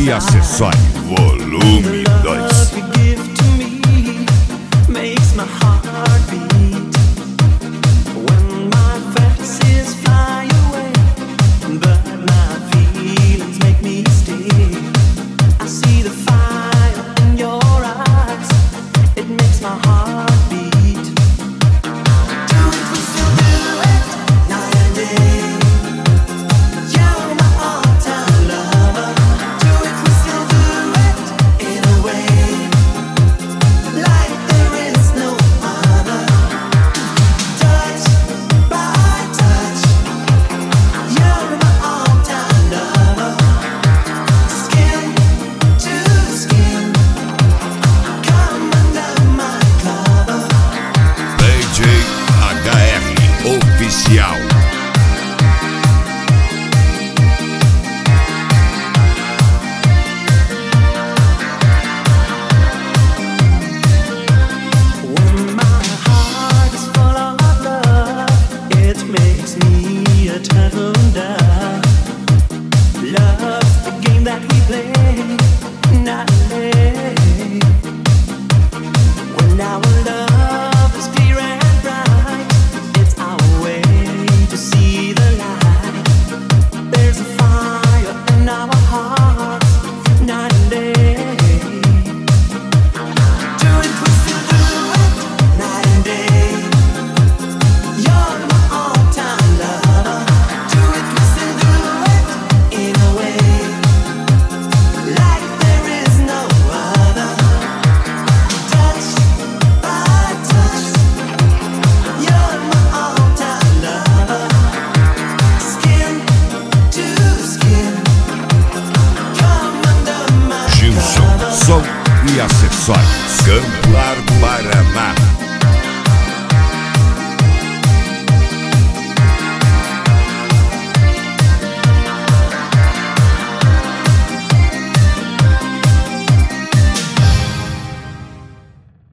e acessórios. Volume 2. Oficial. When my heart is full of love, it makes me a turtle dove. Love's the game that we play night and day. When our love is clear and bright, it's our way to see the light. There's a fire in our hearts night and day. Do it, we still do it night and day. You're my all-time lover. Do it, we still do it in a way like there is no other. Touch by touch, you're my all-time lover. Skin to skin, come under my Gilson, cover. som e acessórios. Campo Largo, Paraná.